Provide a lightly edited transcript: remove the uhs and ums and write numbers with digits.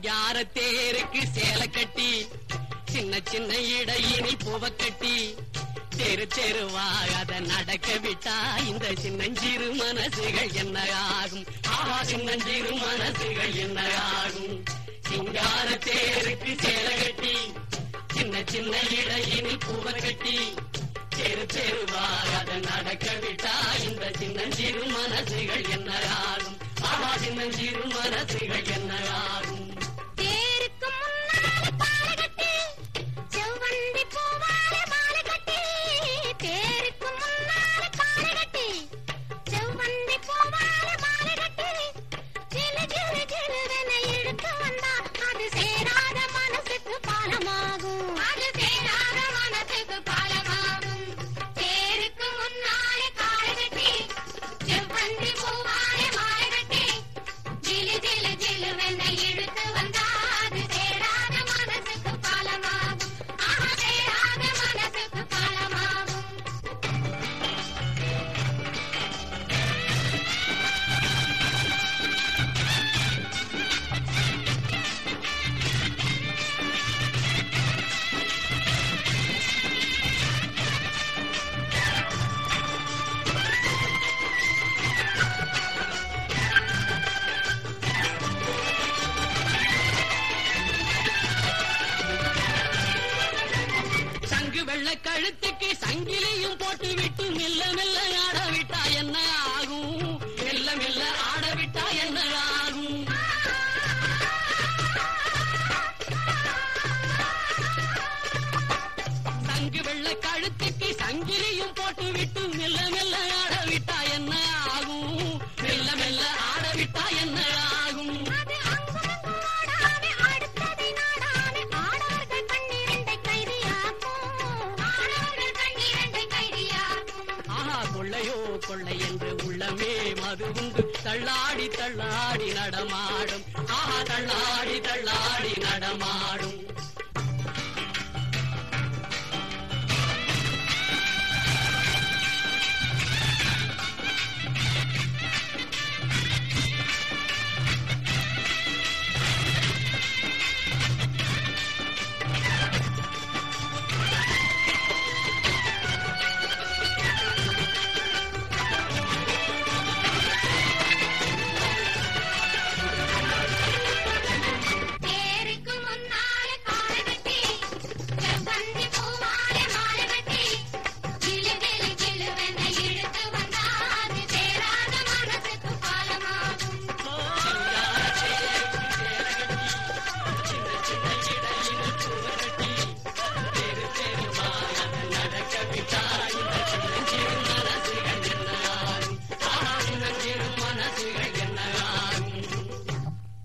சிங்கார தேருக்கு சேலை கட்டி சின்ன சின்ன இடையினில் பூவ கட்டி தெரு தெருவாக அதை நடக்க விட்டா இந்த சின்னஞ்சிறு மனசுகள் என்ன ஆகும்? ஆஹா, சின்னஞ்சிறு மனசுகள் என்ன ஆகும்? சிங்கார தேருக்கு சேலை கட்டி சின்ன சின்ன இடையினில் பூவ கட்டி தெரு தெருவாக அதை நடக்க விட்டா இந்த சின்னஞ்சிறு மனசுகள் என்ன ஆகும்? ஆஹா, சின்னஞ்சிறு மனசுகள் என்ன ஆகும்? வெள்ள கழுத்துக்கு சங்கிலியும் போட்டு விட்டு மெல்ல மெல்ல ஆடவிட்டா என்ன ஆகும்? மெல்ல மெல்ல ஆடவிட்டா என்ன ஆகும்? சங்கு வெள்ள கழுத்துக்கு சங்கிலியும் போட்டு விட்டு மெல்ல மெல்ல ஆடவிட்டா என்ன ஆகும்? மெல்ல மெல்ல ஆடவிட்டா என்ன ஆகும்? கொள்ளையோ கொள்ளை என்று உள்ளமே மது உண்டு தள்ளாடி தள்ளாடி நடமாடும். ஆஹா, தள்ளாடி தள்ளாடி நடமாடும்.